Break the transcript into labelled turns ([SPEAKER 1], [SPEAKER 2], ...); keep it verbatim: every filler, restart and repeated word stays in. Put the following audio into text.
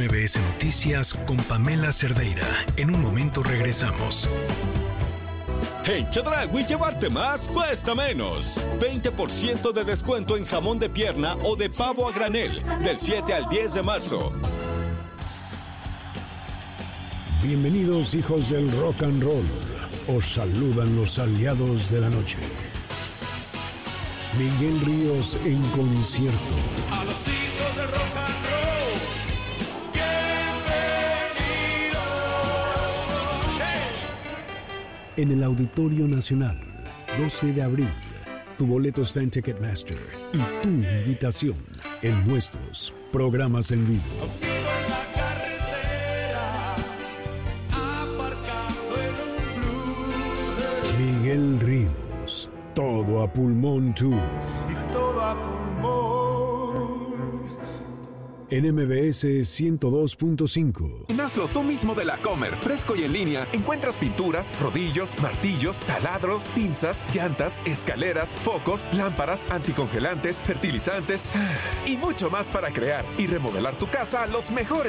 [SPEAKER 1] M B S Noticias con Pamela Cerdeira. En un momento regresamos.
[SPEAKER 2] En Chedraui llevarte más cuesta menos. veinte por ciento de descuento en jamón de pierna o de pavo a granel del siete al diez de marzo.
[SPEAKER 3] Bienvenidos, hijos del rock and roll. Os saludan los aliados de la noche. Miguel Ríos en concierto.
[SPEAKER 4] A los hijos del rock and roll, bienvenidos. Hey.
[SPEAKER 3] En el Auditorio Nacional, doce de abril. Tu boleto está en Ticketmaster y tu invitación en nuestros programas en vivo.
[SPEAKER 4] Contigo en la carretera, aparcando en un blues.
[SPEAKER 3] Miguel Ríos, todo a pulmón tour.
[SPEAKER 4] Y todo a pulmón.
[SPEAKER 3] En M B S ciento dos punto cinco.
[SPEAKER 5] Hazlo tú mismo de la Comer, fresco y en línea. Encuentras pinturas, rodillos, martillos, taladros, pinzas, llantas, escaleras, focos, lámparas, anticongelantes, fertilizantes y mucho más para crear y remodelar tu casa a los mejores